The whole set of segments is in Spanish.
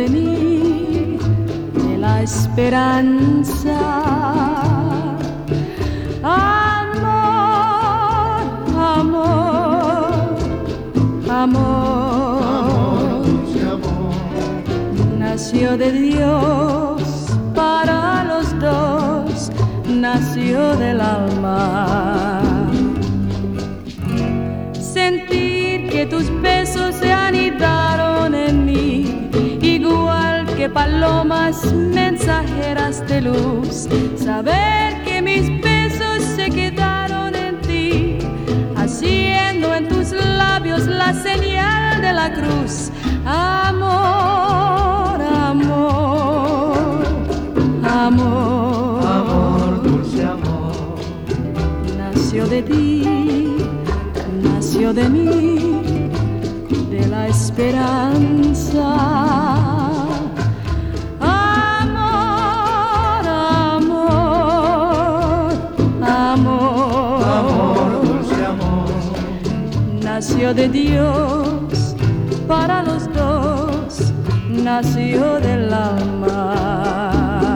de mí, de la esperanza. Amor, amor, amor, dulce amor, nació de Dios para los dos, nació del alma. Sentir que tus besos se anidaron en mí, igual que palomas mensajeras de luz. Saber que mis besos se quedaron en ti, haciendo en tus labios la señal de la cruz. Amor, amor, amor, amor, dulce amor, nació de ti, nació de mí, de la esperanza. Amor, amor, amor, amor, dulce amor, nació de Dios para los dos, nació del alma.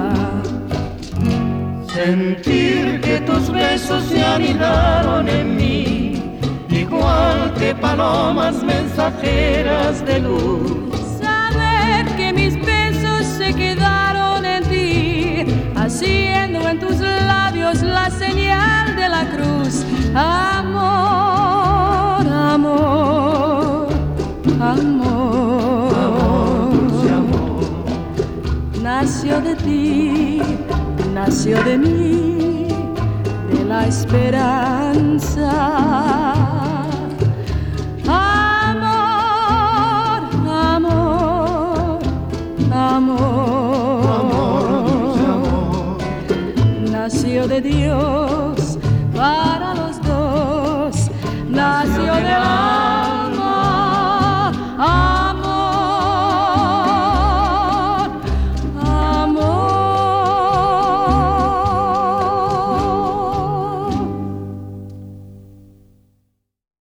sentir que tus besos se anidaron en mí, igual que palomas mensajeras de luz. Saber que mis besos se quedaron en ti, haciendo en tus labios la señal de la cruz. Amor, amor, amor, Amor, dulce amor, nació de ti, nació de mí, de la esperanza. Amor, amor, amor, amor, dulce amor, nació de Dios